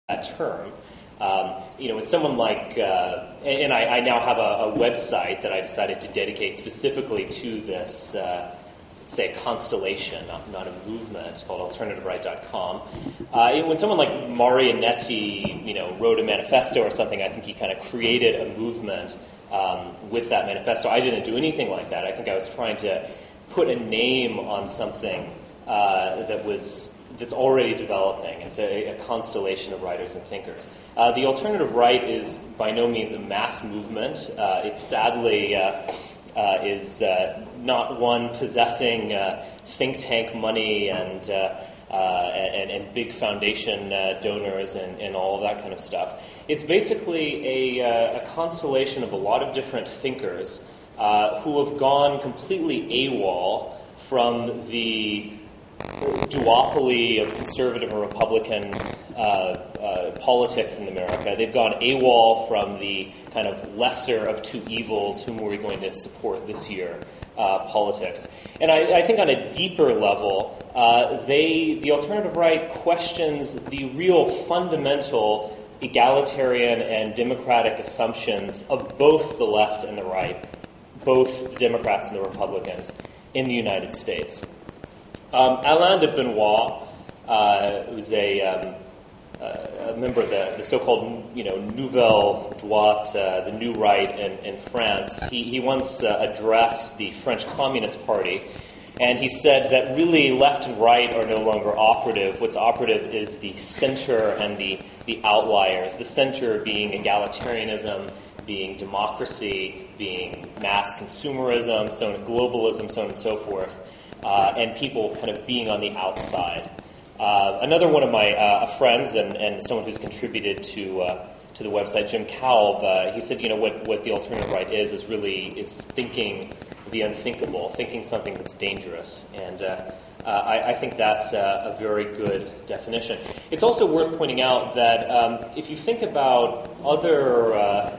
that term. With someone like, and I now have a website that I decided to dedicate specifically to this, say, constellation, not a movement. It's called AlternativeRight.com. When someone like Marianetti, wrote a manifesto or something, I think he kind of created a movement with that manifesto. I didn't do anything like that. I think I was trying to put a name on something that's already developing. It's a constellation of writers and thinkers. The alternative right is by no means a mass movement. It sadly is not one possessing think tank money and big foundation donors and all of that kind of stuff. It's basically a constellation of a lot of different thinkers who have gone completely AWOL from the duopoly of conservative and Republican politics in America. They've gone AWOL from the kind of lesser of two evils, whom are we going to support this year, politics. And I think on a deeper level, the alternative right questions the real fundamental egalitarian and democratic assumptions of both the left and the right, both the Democrats and the Republicans in the United States. Alain de Benoit, who's a member of the so-called Nouvelle Droite, the New Right in France, he once addressed the French Communist Party, and he said that really left and right are no longer operative. What's operative is the center and the outliers, the center being egalitarianism, being democracy, being mass consumerism, so on, globalism, so on and so forth. And people kind of being on the outside. Another one of my friends and someone who's contributed to the website, Jim Kalb, he said, what the alternative right is really thinking the unthinkable, thinking something that's dangerous. And I think that's a very good definition. It's also worth pointing out that if you think about other,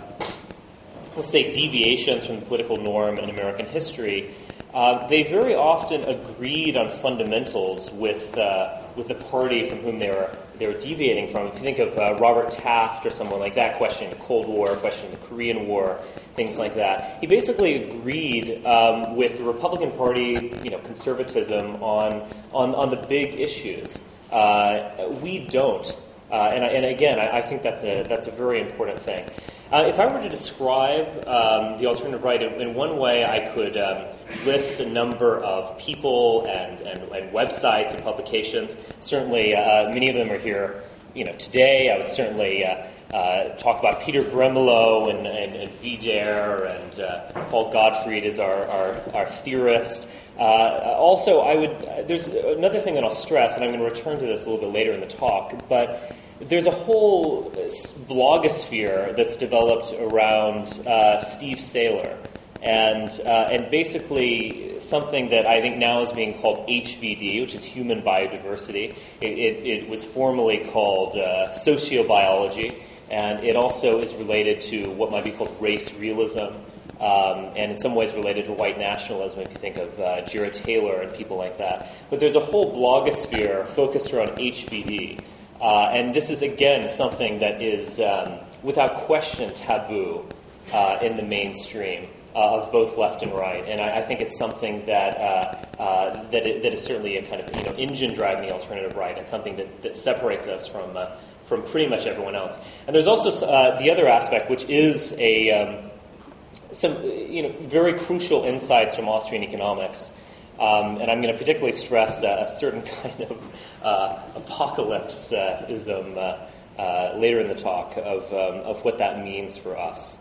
let's say, deviations from the political norm in American history, they very often agreed on fundamentals with the party from whom they were deviating from. If you think of Robert Taft or someone like that, questioning the Cold War, questioning the Korean War, things like that, he basically agreed with the Republican Party, conservatism on the big issues. We don't, and again, I think that's a very important thing. If I were to describe the alternative right in one way, I could list a number of people and websites and publications. Certainly, many of them are here, today. I would certainly talk about Peter Bremelo and Vidar and Paul Gottfried is our theorist. Also, there's another thing that I'll stress, and I'm going to return to this a little bit later in the talk, but there's a whole blogosphere that's developed around Steve Saylor, and basically something that I think now is being called HBD, which is human biodiversity. It was formerly called sociobiology, and it also is related to what might be called race realism, and in some ways related to white nationalism, if you think of Jared Taylor and people like that. But there's a whole blogosphere focused around HBD. And this is, again, something that is, without question, taboo in the mainstream of both left and right. And I think it's something that is certainly a kind of engine driving the alternative right, and something that separates us from pretty much everyone else. And there's also the other aspect, which is some very crucial insights from Austrian economics. And I'm going to particularly stress a certain kind of apocalypse-ism later in the talk of what that means for us.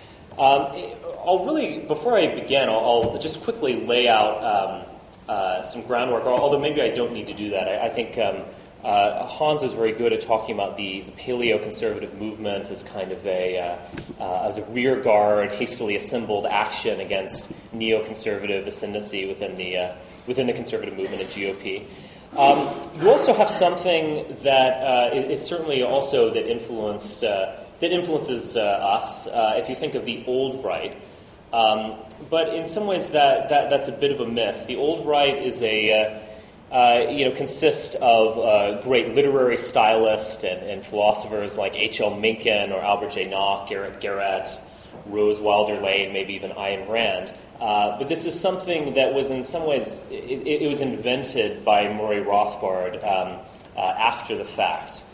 Before I begin, I'll just quickly lay out some groundwork, although maybe I don't need to do that. I think Hans was very good at talking about the paleo-conservative movement as kind of as a rear guard, hastily assembled action against neoconservative ascendancy within the conservative movement at GOP. You also have something that is certainly also that influences us. If you think of the old right, but in some ways that's a bit of a myth. The old right is consist of great literary stylists and philosophers like H.L. Mencken or Albert J. Nock, Garrett Garrett, Rose Wilder Lane, maybe even Ayn Rand. But this is something that was in some ways, it was invented by Murray Rothbard after the fact.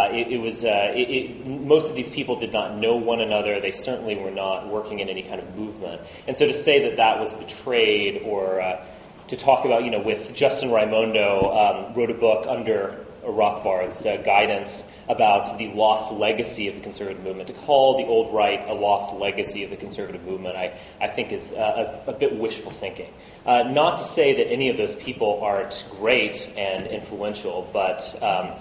Most of these people did not know one another. They certainly were not working in any kind of movement. And so to say that was betrayed, or to talk about, with Justin Raimondo, wrote a book under Rothbard's guidance about the lost legacy of the conservative movement. To call the old right a lost legacy of the conservative movement, I think is a bit wishful thinking. Not to say that any of those people aren't great and influential, but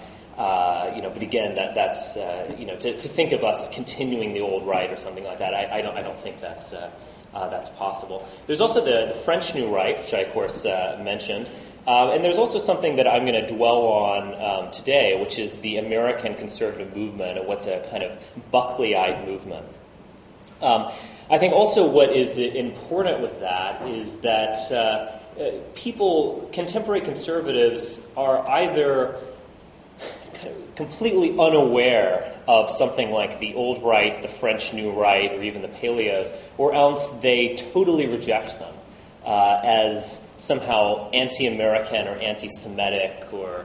again, that's to think of us continuing the old right or something like that. I don't think that's possible. There's also the French New Right, which I of course mentioned. And there's also something that I'm going to dwell on today, which is the American conservative movement, or what's a kind of Buckleyite movement. I think also what is important with that is that contemporary conservatives are either completely unaware of something like the old right, the French New Right, or even the Paleos, or else they totally reject them as somehow anti-American or anti-Semitic or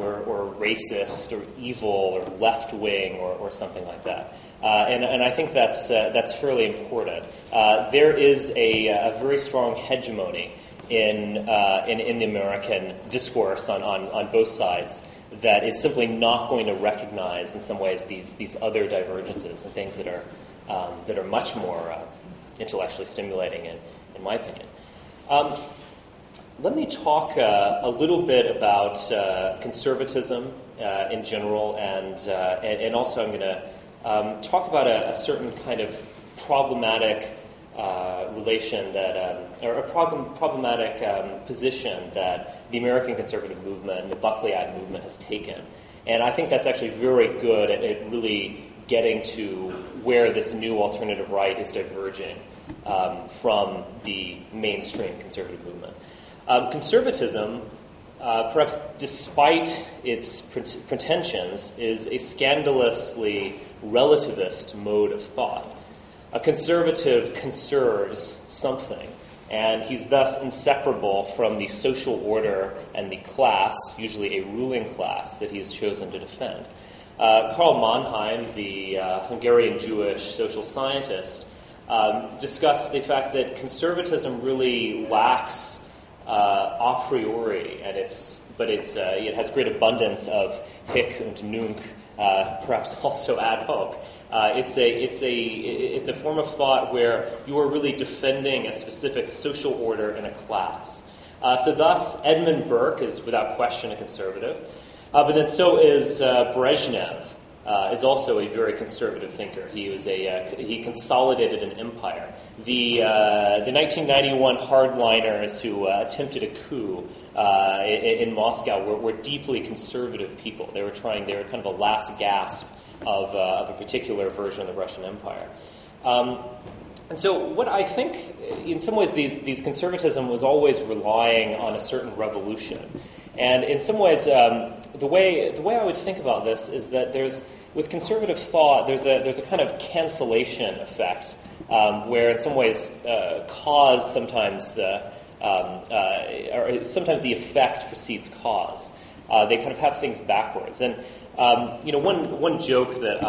racist or evil or left-wing or something like that. And I think that's fairly important. There is a very strong hegemony in the American discourse on both sides that is simply not going to recognize in some ways these other divergences and things that are much more intellectually stimulating in my opinion. Let me talk a little bit about conservatism in general, and also I'm going to talk about a certain kind of problematic relation or a problematic position that the American conservative movement and the Buckleyite movement has taken. And I think that's actually very good at really getting to where this new alternative right is diverging from the mainstream conservative movement. Conservatism, perhaps despite its pretensions, is a scandalously relativist mode of thought. A conservative conserves something, and he's thus inseparable from the social order and the class, usually a ruling class, that he has chosen to defend. Karl Mannheim, the Hungarian Jewish social scientist, discussed the fact that conservatism really lacks a priori, and it has great abundance of hic und nunc, perhaps also ad hoc. It's a form of thought where you are really defending a specific social order and a class. So thus, Edmund Burke is without question a conservative, but then so is Brezhnev. Is also a very conservative thinker. He consolidated an empire. The 1991 hardliners who attempted a coup in Moscow were deeply conservative people. They were kind of a last gasp of a particular version of the Russian Empire. And so what I think, in some ways, these conservatism was always relying on a certain revolution. And in some ways, the way I would think about this is that with conservative thought, there's a kind of cancellation effect, where in some ways cause sometimes or sometimes the effect precedes cause. They kind of have things backwards. And one joke that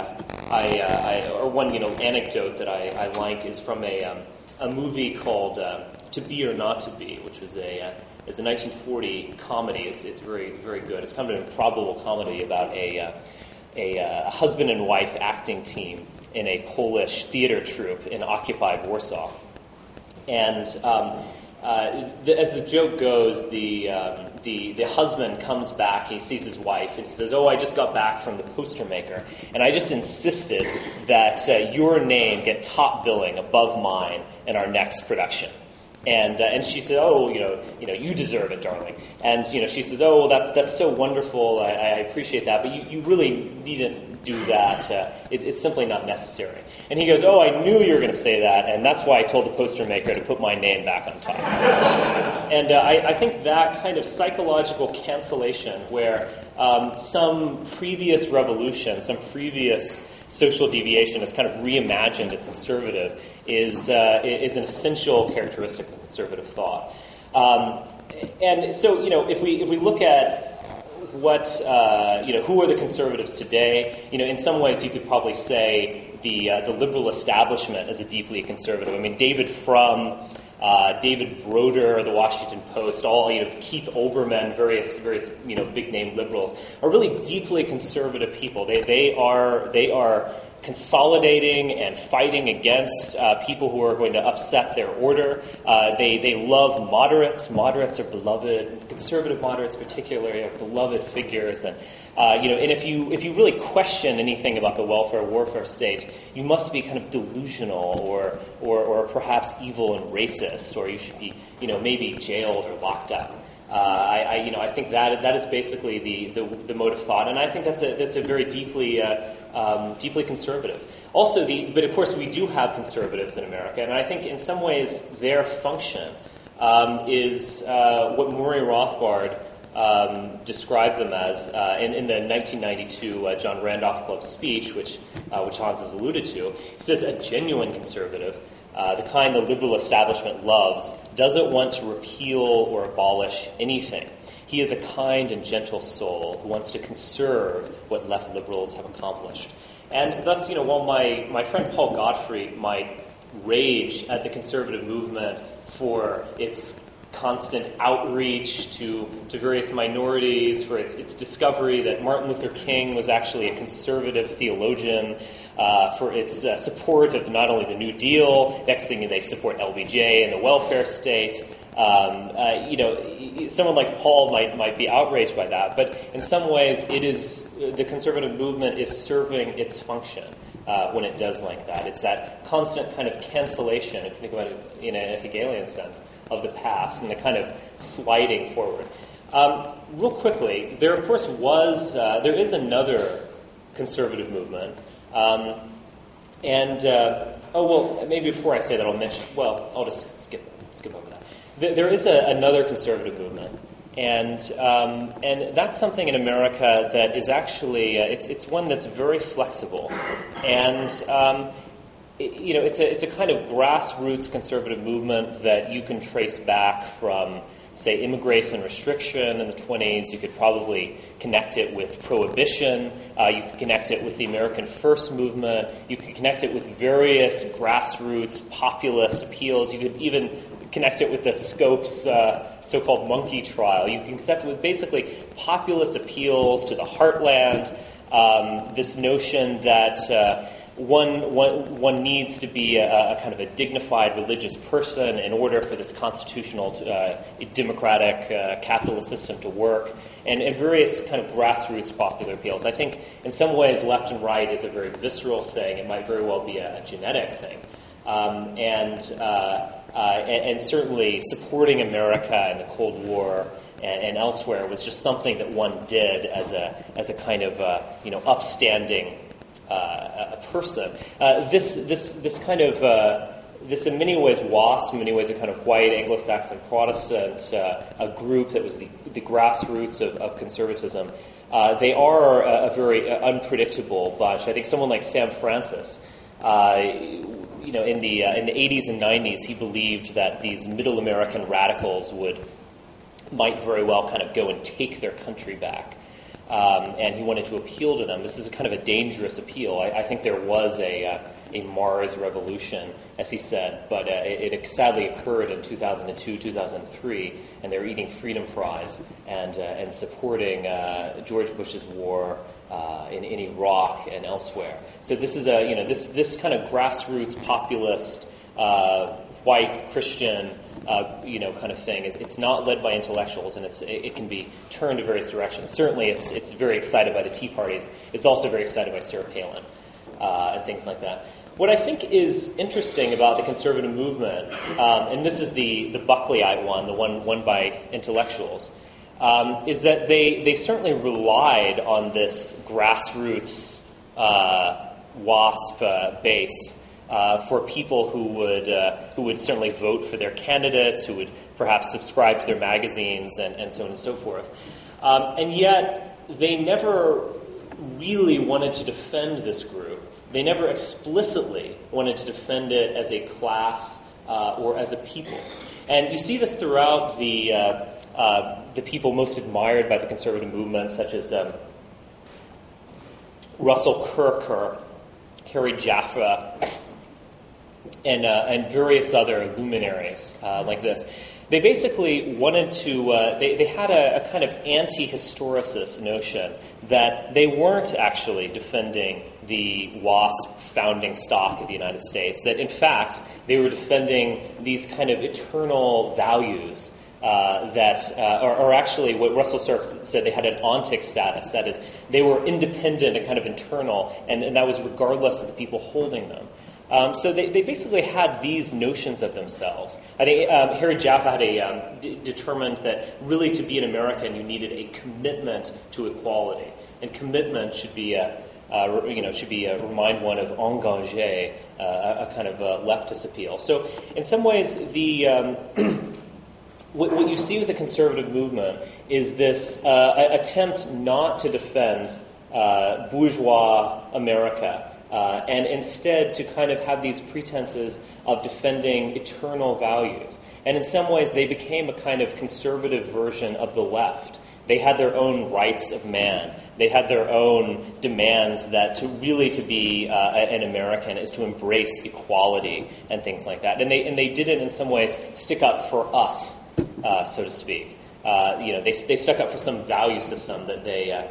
one anecdote that I like is from a movie called To Be or Not to Be, which was it's a 1940 comedy. It's very, very good. It's kind of an improbable comedy about a husband and wife acting team in a Polish theater troupe in occupied Warsaw. And as the joke goes, the husband comes back, he sees his wife, and he says, "Oh, I just got back from the poster maker, and I just insisted that your name get top billing above mine in our next production." And she said, "Oh, you deserve it, darling." And she says, "Oh, well, that's so wonderful. I appreciate that, but you really needn't do that. It's simply not necessary." And he goes, "Oh, I knew you were going to say that, and that's why I told the poster maker to put my name back on top." And I think that kind of psychological cancellation, where some previous revolution, some previous social deviation is kind of reimagined as conservative, is an essential characteristic of conservative thought. And so, if we look at what who are the conservatives today, in some ways you could probably say the liberal establishment is a deeply conservative. I mean, David Frum, David Broder, the Washington Post, all Keith Olbermann, various big name liberals are really deeply conservative people. They are consolidating and fighting against people who are going to upset their order. They love moderates. Moderates are beloved. Conservative moderates, particularly, are beloved figures. And and if you really question anything about the welfare warfare state, you must be kind of delusional or perhaps evil and racist, or you should be maybe jailed or locked up. I think that is basically the mode of thought, and I think that's a very deeply conservative. Also, but of course we do have conservatives in America, and I think in some ways their function is what Murray Rothbard described them as in the 1992 John Randolph Club speech, which Hans has alluded to. He says a genuine conservative, the kind the liberal establishment loves, doesn't want to repeal or abolish anything. He is a kind and gentle soul who wants to conserve what left liberals have accomplished. And thus, while my friend Paul Gottfried might rage at the conservative movement for its constant outreach to various minorities, for its discovery that Martin Luther King was actually a conservative theologian, for its support of not only the New Deal, next thing they support LBJ and the welfare state. Someone like Paul might be outraged by that, but in some ways the conservative movement is serving its function when it does like that. It's that constant kind of cancellation, if you think about it in a Hegelian sense, of the past and the kind of sliding forward. Real quickly, there of course there is another conservative movement, maybe before I say that I'll just skip over that. There is another conservative movement, and that's something in America that is actually it's one that's very flexible, and it's a kind of grassroots conservative movement that you can trace back from, say, immigration restriction in the 1920s. You could probably connect it with prohibition. You could connect it with the American First movement. You could connect it with various grassroots populist appeals. You could even connect it with the Scopes so-called monkey trial. You can connect it with basically populist appeals to the heartland, this notion that one needs to be a kind of a dignified religious person in order for this constitutional democratic capitalist system to work, and various kind of grassroots popular appeals. I think in some ways left and right is a very visceral thing. It might very well be a genetic thing. And certainly supporting America in the Cold War and elsewhere was just something that one did as a kind of upstanding person. This kind of this in many ways WASP, in many ways a kind of white Anglo-Saxon Protestant, a group that was the grassroots of conservatism. They are a very unpredictable bunch. I think someone like Sam Francis, in the 80s and 90s, he believed that these middle American radicals might very well kind of go and take their country back. And he wanted to appeal to them. This is a kind of a dangerous appeal. I think there was a Mars revolution, as he said, but it sadly occurred in 2002, 2003, and they were eating freedom fries and supporting George Bush's war in Iraq and elsewhere. So this is this kind of grassroots populist white Christian kind of thing. It's not led by intellectuals, and it can be turned to various directions. Certainly, it's very excited by the Tea Parties. It's also very excited by Sarah Palin and things like that. What I think is interesting about the conservative movement, and this is the Buckleyite one, the one won by intellectuals, is that they certainly relied on this grassroots WASP base for people who would certainly vote for their candidates, who would perhaps subscribe to their magazines, and so on and so forth. And yet, they never really wanted to defend this group. They never explicitly wanted to defend it as a class or as a people. And you see this throughout the people most admired by the conservative movement, such as Russell Kirk or Harry Jaffa, and various other luminaries like this. They basically wanted to, they had a kind of anti-historicist notion that they weren't actually defending the WASP founding stock of the United States, that in fact they were defending these kind of eternal values or actually what Russell Sirk said, they had an ontic status, that is, they were independent and kind of internal, and that was regardless of the people holding them. So they basically had these notions of themselves. I think Harry Jaffa had determined that really to be an American you needed a commitment to equality, and commitment should be remind one of engagé, a kind of leftist appeal. So in some ways the what you see with the conservative movement is this attempt not to defend bourgeois America. And instead to kind of have these pretenses of defending eternal values. And in some ways they became a kind of conservative version of the left. They had their own rights of man. They had their own demands that to be an American is to embrace equality and things like that. And they didn't in some ways stick up for us, so to speak. They stuck up for some value system that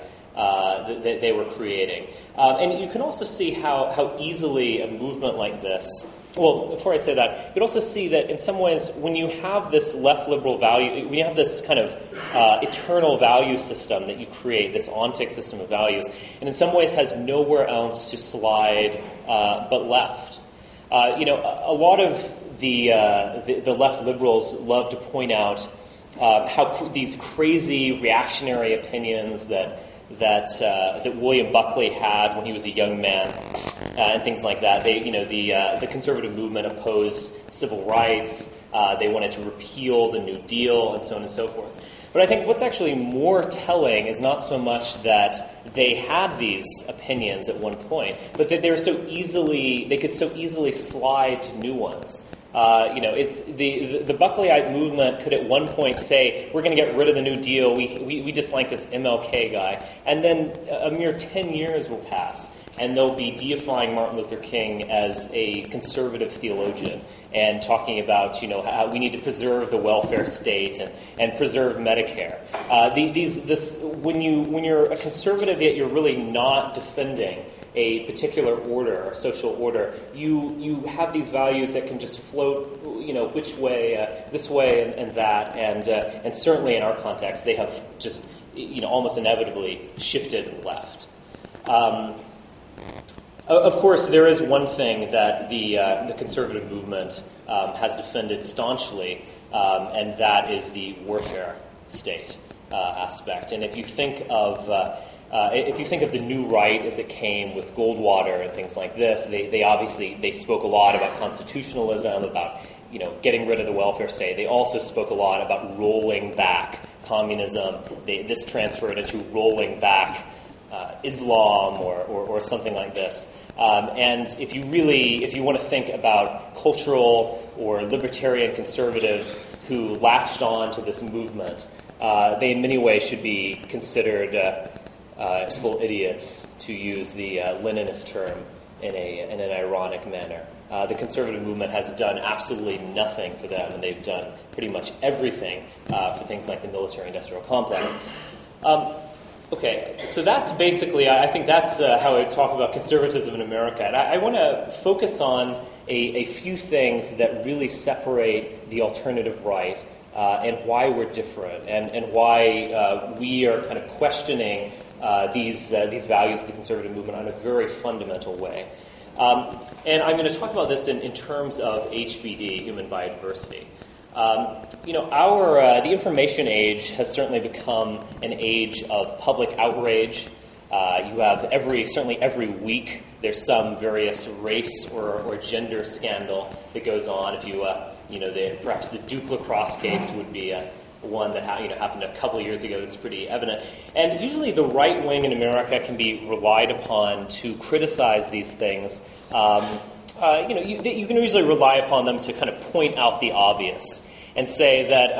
they were creating. And you can also see how easily a movement like this, well, before I say that, you can also see that in some ways when you have this left liberal value, when you have this kind of eternal value system that you create, this ontic system of values, and in some ways has nowhere else to slide but left. A lot of the left liberals love to point out how these crazy reactionary opinions that William Buckley had when he was a young man, and things like that. The conservative movement opposed civil rights. They wanted to repeal the New Deal, and so on and so forth. But I think what's actually more telling is not so much that they had these opinions at one point, but that they could so easily slide to new ones. It's the Buckleyite movement could at one point say, we're going to get rid of the New Deal, we just like this MLK guy, and then a mere 10 years will pass, and they'll be deifying Martin Luther King as a conservative theologian, and talking about, how we need to preserve the welfare state and preserve Medicare. When you're a conservative yet you're really not defending a particular order or social order, you have these values that can just float, which way, this way and that, and certainly in our context, they have just, almost inevitably shifted left. Of course, there is one thing that the conservative movement has defended staunchly, and that is the warfare state aspect. And if you think of the New Right as it came with Goldwater and things like this, they spoke a lot about constitutionalism, about getting rid of the welfare state. They also spoke a lot about rolling back communism. This transferred into rolling back Islam or something like this. And if you want to think about cultural or libertarian conservatives who latched on to this movement, they in many ways should be considered full idiots, to use the Leninist term in an ironic manner. The conservative movement has done absolutely nothing for them, and they've done pretty much everything for things like the military-industrial complex. Okay, so that's basically, I think that's how I talk about conservatism in America. And I want to focus on a few things that really separate the alternative right and why we're different, and why we are kind of questioning these values of the conservative movement in a very fundamental way. And I'm going to talk about this in terms of HBD, human biodiversity. The information age has certainly become an age of public outrage. You have certainly every week there's some various race or gender scandal that goes on. If perhaps the Duke lacrosse case would be one that happened a couple of years ago that's pretty evident. And usually the right wing in America can be relied upon to criticize these things. You can usually rely upon them to kind of point out the obvious and say that,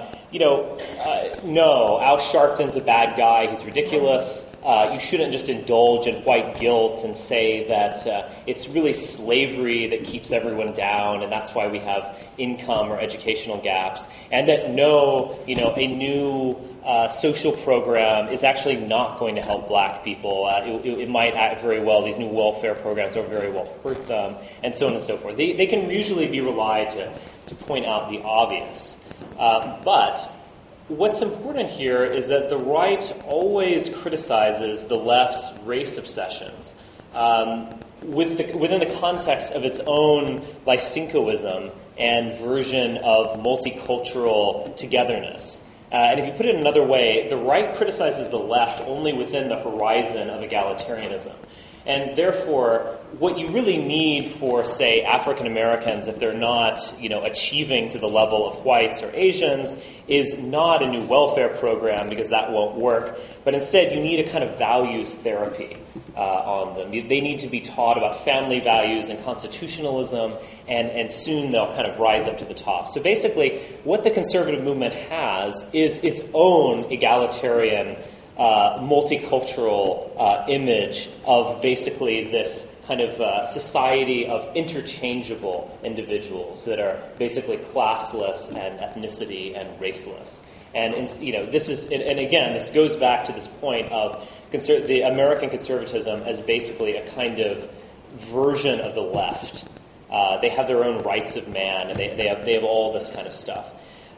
no, Al Sharpton's a bad guy, he's ridiculous. You shouldn't just indulge in white guilt and say that it's really slavery that keeps everyone down, and that's why we have income or educational gaps. And that a new social program is actually not going to help black people. It might act very well. These new welfare programs are very well hurt them, and so on and so forth. They can usually be relied to point out the obvious. But what's important here is that the right always criticizes the left's race obsessions within the context of its own Lysenkoism and version of multicultural togetherness. And if you put it another way, the right criticizes the left only within the horizon of egalitarianism. And therefore, what you really need for, say, African Americans, if they're not, achieving to the level of whites or Asians, is not a new welfare program, because that won't work. But instead, you need a kind of values therapy on them. They need to be taught about family values and constitutionalism, and soon they'll kind of rise up to the top. So basically, what the conservative movement has is its own egalitarian multicultural image of basically this kind of society of interchangeable individuals that are basically classless and ethnicity and raceless. And this goes back to this point of the American conservatism as basically a kind of version of the left. They have their own rights of man, and they have all this kind of stuff.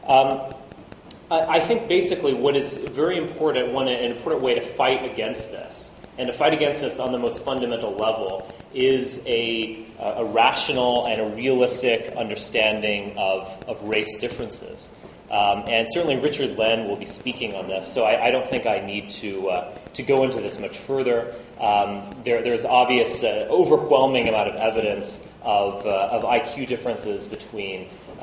I think basically what is very important, an important way to fight against this, and to fight against this on the most fundamental level, is a rational and a realistic understanding of race differences. And certainly Richard Len will be speaking on this, so I don't think I need to go into this much further. There's obvious, overwhelming amount of evidence of IQ differences between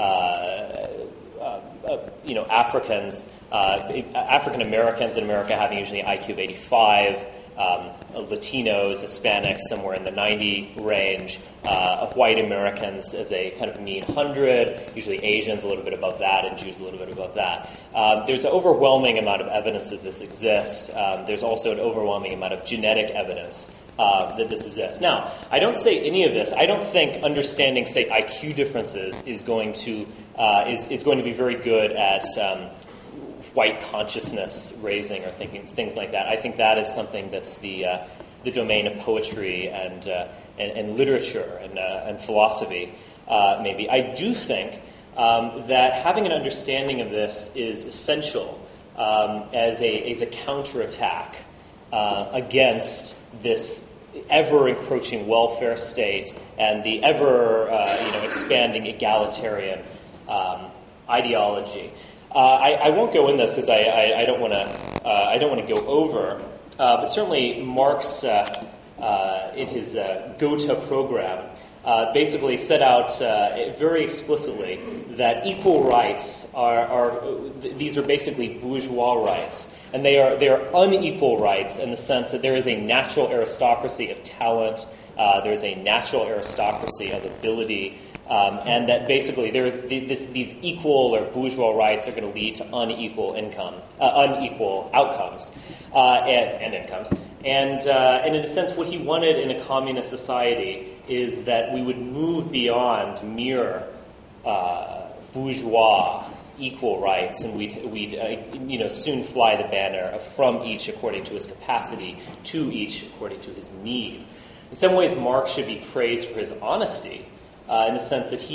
African Americans in America having usually an IQ of 85, Latinos, Hispanics somewhere in the 90 range, white Americans as a kind of mean 100, usually Asians a little bit above that, and Jews a little bit above that. There's an overwhelming amount of evidence that this exists. There's also an overwhelming amount of genetic evidence that this exists. Now, I don't say any of this. I don't think understanding, say, IQ differences is going to be very good at white consciousness raising or thinking things like that. I think that is something that's the domain of poetry and literature and philosophy. Maybe I do think that having an understanding of this is essential as a counterattack against this ever-encroaching welfare state and the ever-expanding egalitarian ideology. I won't go in this because I don't want to go over. But certainly Marx, in his Gotha program, basically set out very explicitly that equal rights these are basically bourgeois rights, and they are unequal rights in the sense that there is a natural aristocracy of talent, there is a natural aristocracy of ability, and that basically these equal or bourgeois rights are going to lead to unequal outcomes and incomes. And in a sense, what he wanted in a communist society is that we would move beyond mere bourgeois equal rights, and we'd soon fly the banner from each according to his capacity to each according to his need. In some ways, Marx should be praised for his honesty, in the sense that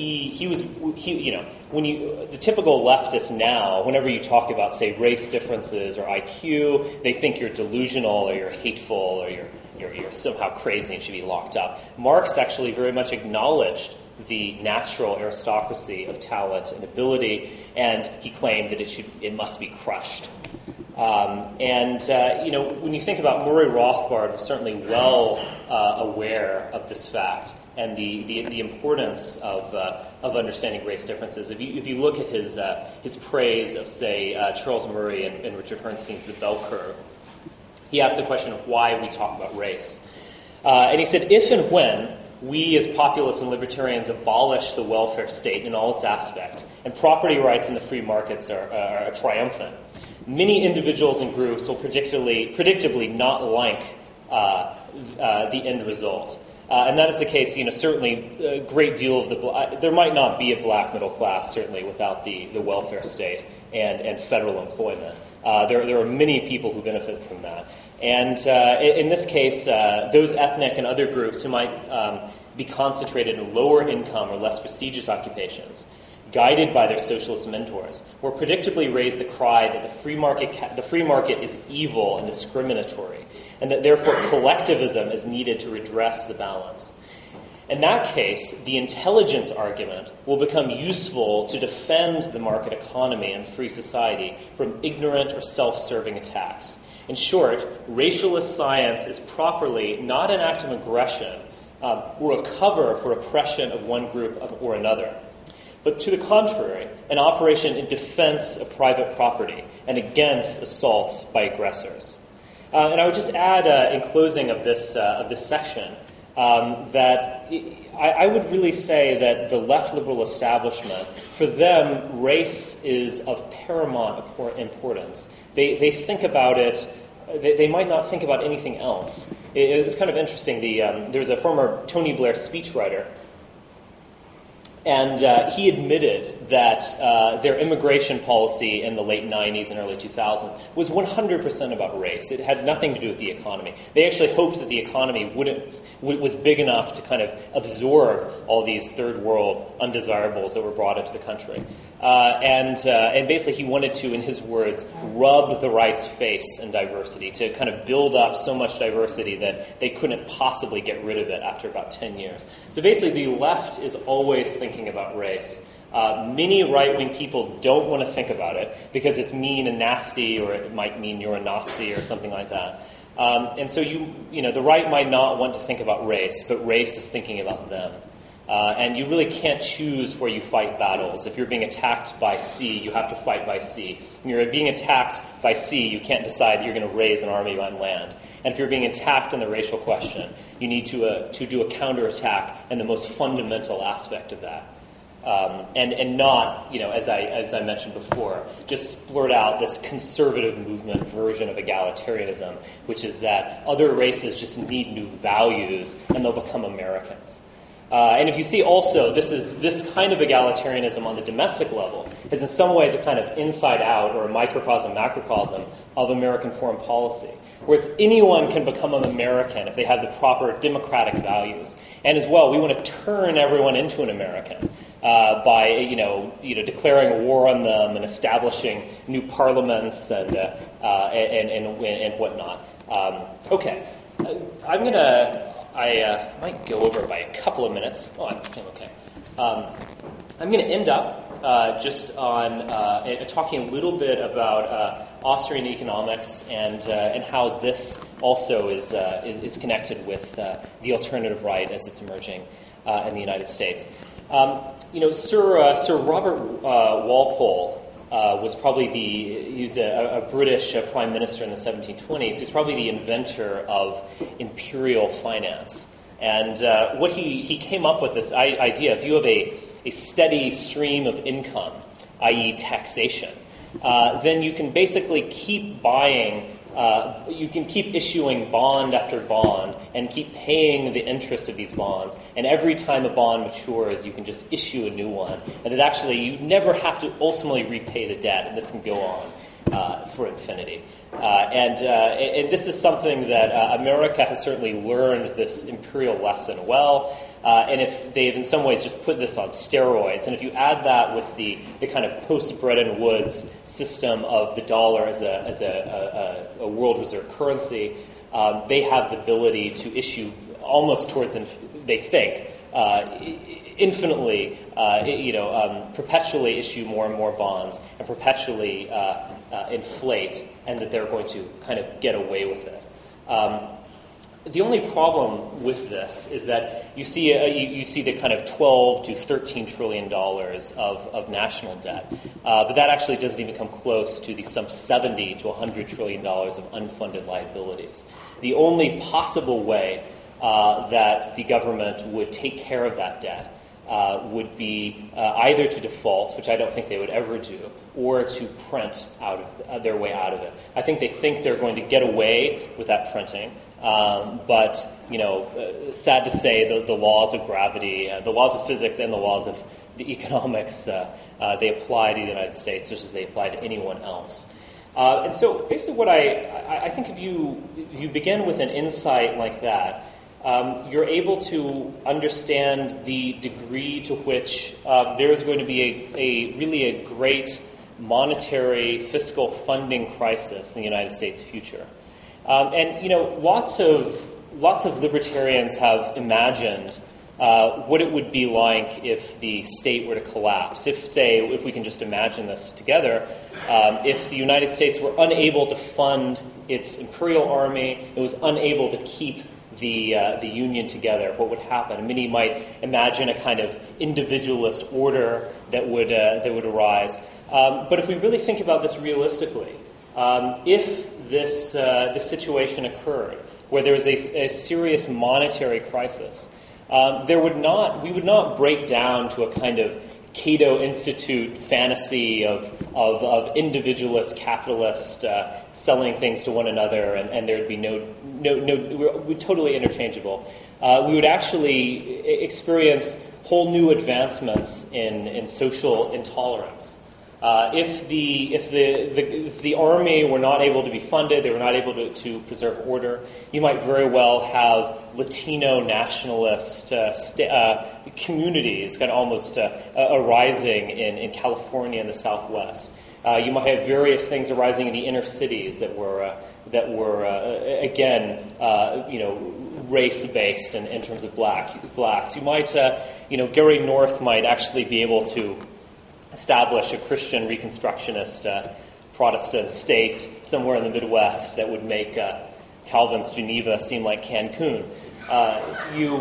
the typical leftist now, whenever you talk about, say, race differences or IQ, they think you're delusional or you're hateful or you're somehow crazy and should be locked up. Marx actually very much acknowledged the natural aristocracy of talent and ability, and he claimed that it must be crushed. When you think about Murray Rothbard, was certainly well aware of this fact and the importance of understanding race differences. If you look at his praise of, say, Charles Murray and Richard Herrnstein's The Bell Curve, he asked the question of why we talk about race. And he said, if and when we as populists and libertarians abolish the welfare state in all its aspects, and property rights in the free markets are triumphant, many individuals and groups will predictably not like the end result. And that is the case, certainly a great deal of there might not be a black middle class, certainly, without the welfare state and federal employment. There are many people who benefit from that. And in this case, those ethnic and other groups who might be concentrated in lower income or less prestigious occupations, guided by their socialist mentors, will predictably raise the cry that the free market is evil and discriminatory, and that therefore collectivism is needed to redress the balance. In that case, the intelligence argument will become useful to defend the market economy and free society from ignorant or self-serving attacks. In short, racialist science is properly not an act of aggression or a cover for oppression of one group or another, but to the contrary, an operation in defense of private property and against assaults by aggressors. And I would just add, in closing of this section, that I would really say that the left liberal establishment, for them, race is of paramount importance. They think about it. They might not think about anything else. It's kind of interesting. There's a former Tony Blair speechwriter, and he admitted that their immigration policy in the late 90s and early 2000s was 100% about race. It had nothing to do with the economy. They actually hoped that the economy was big enough to kind of absorb all these third world undesirables that were brought into the country. And basically he wanted to, in his words, rub the right's face in diversity, to kind of build up so much diversity that they couldn't possibly get rid of it after about 10 years. So basically the left is always thinking about race. Many right-wing people don't want to think about it because it's mean and nasty, or it might mean you're a Nazi or something like that. And so the right might not want to think about race, but race is thinking about them. And you really can't choose where you fight battles. If you're being attacked by sea, you have to fight by sea. When you're being attacked by sea, you can't decide you're going to raise an army on land. And if you're being attacked in the racial question, you need to do a counterattack in the most fundamental aspect of that. And not, as I mentioned before, just splurt out this conservative movement version of egalitarianism, which is that other races just need new values and they'll become Americans. And if you see also, this kind of egalitarianism on the domestic level is in some ways a kind of inside-out or a microcosm, macrocosm of American foreign policy, where it's anyone can become an American if they have the proper democratic values. And as well, we want to turn everyone into an American by declaring war on them and establishing new parliaments and whatnot. Okay, I might go over by a couple of minutes. Oh, I'm okay. I'm going to end up just on talking a little bit about Austrian economics and how this also is connected with the alternative right as it's emerging in the United States. Sir Robert Walpole was probably he was a British prime minister in the 1720s. He was probably the inventor of imperial finance. And what he came up with this idea, if you have a steady stream of income, i.e. taxation, then you can basically keep buying, you can keep issuing bond after bond and keep paying the interest of these bonds. And every time a bond matures, you can just issue a new one. And that actually you never have to ultimately repay the debt, and this can go on for infinity. And this is something that America has certainly learned this imperial lesson well. And if they've in some ways just put this on steroids, and if you add that with the kind of post-Bretton Woods system of the dollar as a world reserve currency, they have the ability to issue almost towards, they think, infinitely, perpetually issue more and more bonds and perpetually inflate, and that they're going to kind of get away with it. The only problem with this is that you see the kind of $12 to $13 trillion of national debt, but that actually doesn't even come close to the some $70 to $100 trillion of unfunded liabilities. The only possible way that the government would take care of that debt would be either to default, which I don't think they would ever do, or to print their way out of it. I think they think they're going to get away with that printing, but sad to say, the laws of gravity, the laws of physics, and the laws of the economics, they apply to the United States just as they apply to anyone else. And so, basically, what I think if you begin with an insight like that, you're able to understand the degree to which there is going to be a great monetary fiscal funding crisis in the United States future. And lots of libertarians have imagined what it would be like if the state were to collapse. If we can just imagine this together, if the United States were unable to fund its imperial army, it was unable to keep the Union together, what would happen? Many might imagine a kind of individualist order that would arise. But if we really think about this realistically, if this situation occurred where there was a serious monetary crisis, we would not break down to a kind of Cato Institute fantasy of individualist capitalists selling things to one another, and there would be we're totally interchangeable. We would actually experience whole new advancements in social intolerance. If the army were not able to be funded, they were not able to preserve order, you might very well have Latino nationalist communities kind of almost arising in California and the Southwest. You might have various things arising in the inner cities that were again race-based in terms of blacks. You might Gary North might actually be able to establish a Christian Reconstructionist Protestant state somewhere in the Midwest that would make Calvin's Geneva seem like Cancun. You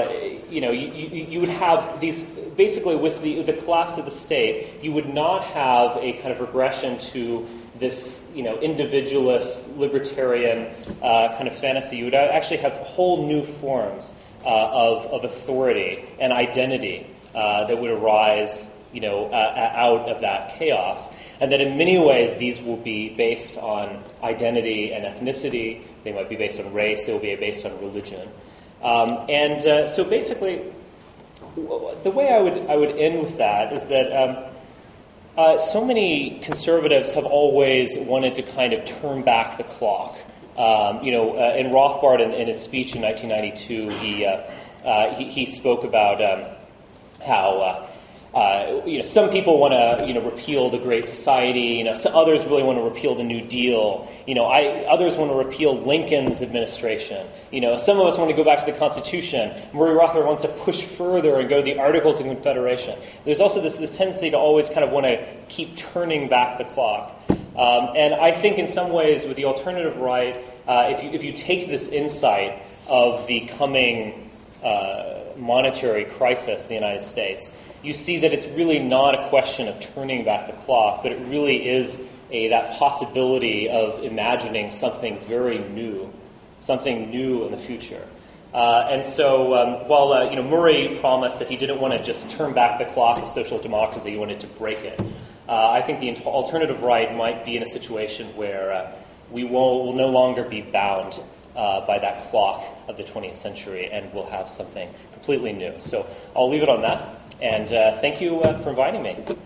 would have these, basically with the collapse of the state, you would not have a kind of regression to this individualist, libertarian kind of fantasy. You would actually have whole new forms of authority and identity that would arise out of that chaos, and that in many ways these will be based on identity and ethnicity. They might be based on race. They will be based on religion. So basically, the way I would end with that is that so many conservatives have always wanted to kind of turn back the clock. In Rothbard, in his speech in 1992, he spoke about how. Some people want to, repeal the Great Society. Some others really want to repeal the New Deal. Others want to repeal Lincoln's administration. Some of us want to go back to the Constitution. Murray Rothbard wants to push further and go to the Articles of Confederation. There's also this tendency to always kind of want to keep turning back the clock. And I think in some ways, with the alternative right, if you take this insight of the coming monetary crisis in the United States, you see that it's really not a question of turning back the clock, but it really is that possibility of imagining something very new, something new in the future. And so while Murray promised that he didn't want to just turn back the clock of social democracy, he wanted to break it, I think the alternative right might be in a situation where we will no longer be bound by that clock of the 20th century, and we'll have something completely new. So I'll leave it on that. And thank you for inviting me.